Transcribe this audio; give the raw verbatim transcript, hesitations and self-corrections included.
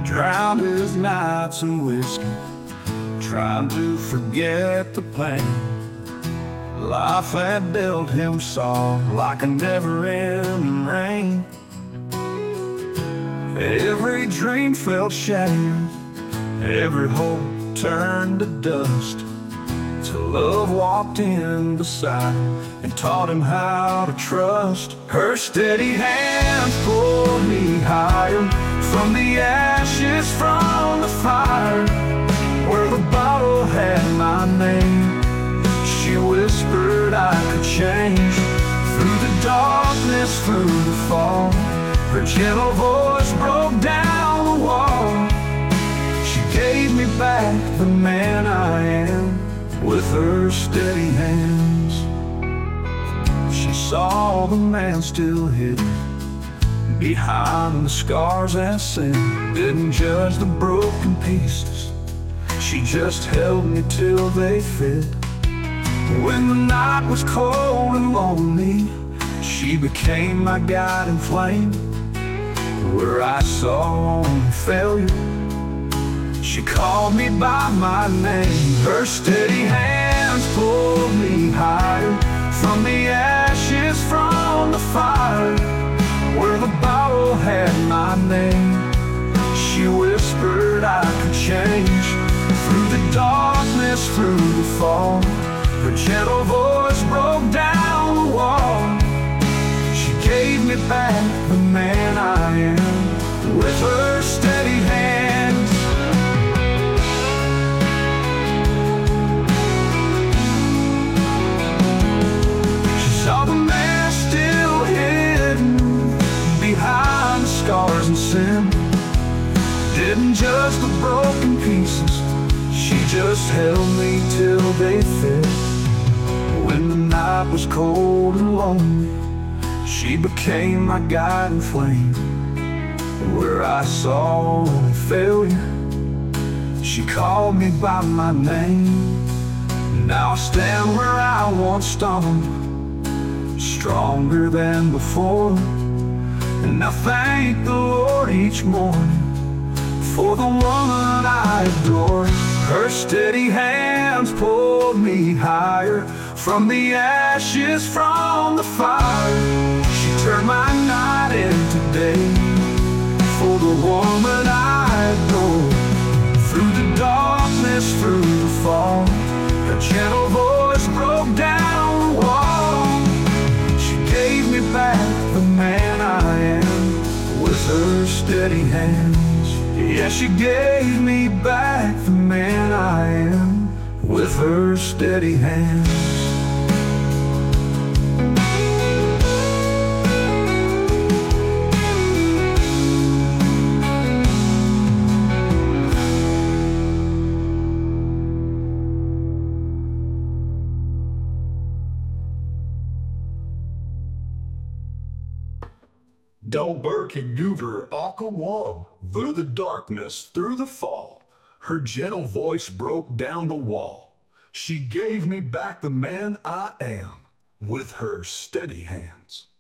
drowned his nights in whiskey, trying to forget the pain. Life had dealt him soft like a never-ending rain. Every dream felt shattered, every hope turned to dust, till love walked in beside him and taught him how to trust. Her steady hands pulled me higher, from the ashes, from the fire, where the bottle had my name. She whispered I could change, through the darkness, through the fall. Her gentle voice broke down the wall. She gave me back the man I am, with her steady hands. She saw the man still hidden behind the scars and sin, didn't judge the broken pieces, she just held me till they fit. When the night was cold and lonely, she became my guiding flame. Where I saw only failure, she called me by my name. Her steady hands pulled me higher, from the ashes, from the fire, where the bottle had my name. She whispered I could change, through the darkness, through the fall. Her gentle voice broke down the wall. She gave me back the man I am, with her steady hands. She saw the man still hidden behind the scars and sin, didn't judge the broken pieces, she just held me till they fit. When the night was cold and lonely, she became my guiding flame. Where I saw only failure, she called me by my name. Now I stand where I once stumbled, stronger than before. And I thank the Lord each morning for the woman I adore. Her steady hands pulled me higher, from the ashes, from the fire. She turned my night into day, for the woman I adore. Through the darkness, through the fall, her gentle voice broke down the wall. She gave me back the man I am, with her steady hands. Yeah, she gave me back the man I am, with her steady hands. Delbert and Goover Akawam, through the darkness, through the fall, her gentle voice broke down the wall. She gave me back the man I am, with her steady hands.